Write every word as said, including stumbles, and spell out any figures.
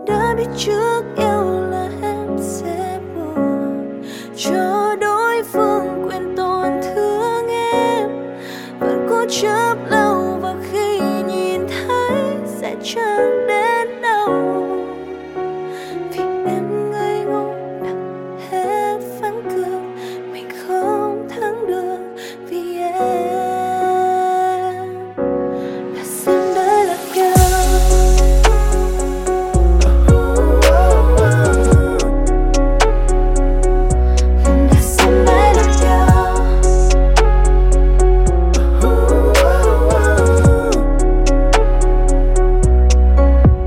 đã biết trước yêu là em sẽ buồn, cho đối phương quên tổn thương em. Vẫn cố chấp lâu và khi nhìn thấy sẽ chẳng